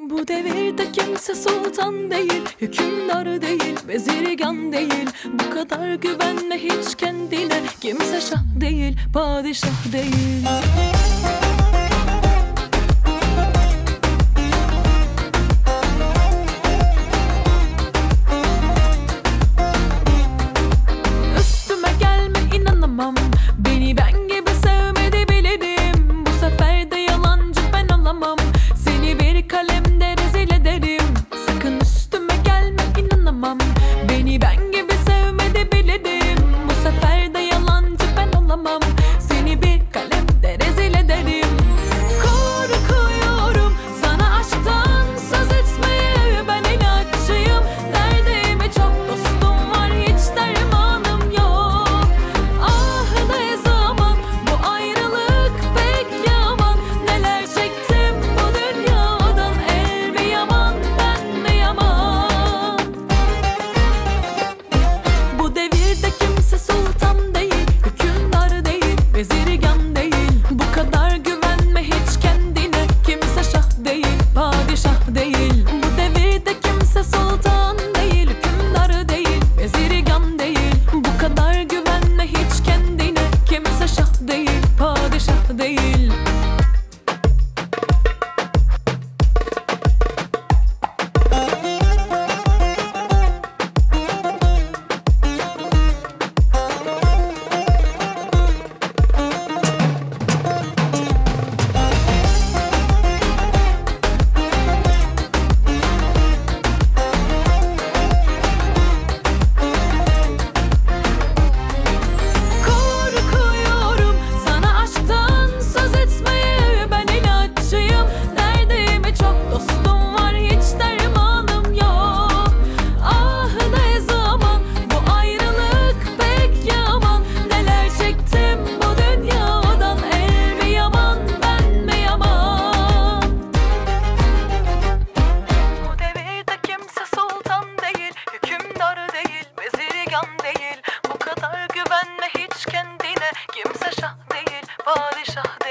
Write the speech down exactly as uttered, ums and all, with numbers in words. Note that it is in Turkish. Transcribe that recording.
Bu devirde kimse sultan değil, hükümdar değil, vezirigan değil. Bu kadar güvenme hiç kendine. Kimse şah değil, padişah değil. Üstüme gelme, inanamam. Beni ben gibi sevmedi bilirim. Bu sefer de yalancı ben olamam. Seni bir kalemde rezil ederim. Sakın üstüme gelme, inanamam. Beni ben gibi sevmedi bilirim. Bu sefer de yalancı ben olamam. Seni bir kalemde rezil ederim. Korkuyorum sana aşktan söz etmeye. Ben inatçıyım, derdime çok dostum var, hiç dermanım yok. Ah ne zaman bu ayrılık pek yaman. Neler çektim bu dünyadan, el bir yaman ben mi yaman. Bu devirde kimse sultan değil, hükümdar değil, vezirigan değil. Bu kadar güvenme hiç kendine. Kimse şah değil, padişah değil. Bu devirde kimse sultan değil, hükümdar değil, vezirigan değil. Bu kadar güvenme hiç kendine. Kimse şah değil, padişah değil. Korkuyorum sana aşktan söz etmeye. Ben inatçıyım, derdime çok dostum var, hiç dermanım yok. Ah ne zaman bu ayrılık pek yaman. Neler çektim bu dünyadan, el bir yaman ben mi yaman. Bu devirde kimse sultan değil, hükümdar değil, vezirigan değil. Bu kadar güvenme hiç kendine. Kimse şah değil, padişah